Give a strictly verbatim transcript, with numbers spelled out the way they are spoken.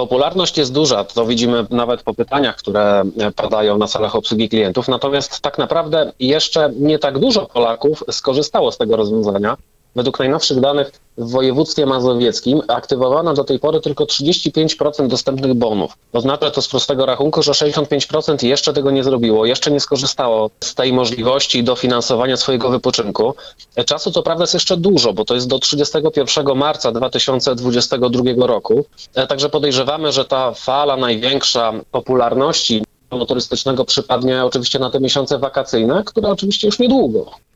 Popularność jest duża, to widzimy nawet po pytaniach, które padają na salach obsługi klientów, natomiast tak naprawdę jeszcze nie tak dużo Polaków skorzystało z tego rozwiązania. Według najnowszych danych w województwie mazowieckim aktywowano do tej pory tylko trzydzieści pięć procent dostępnych bonów. Oznacza to z prostego rachunku, że sześćdziesiąt pięć procent jeszcze tego nie zrobiło, jeszcze nie skorzystało z tej możliwości dofinansowania swojego wypoczynku. Czasu co prawda jest jeszcze dużo, bo to jest do trzydziestego pierwszego marca dwa tysiące dwudziestego drugiego roku. Także podejrzewamy, że ta fala największa popularności turystycznego przypadnie oczywiście na te miesiące wakacyjne, które oczywiście już niedługo.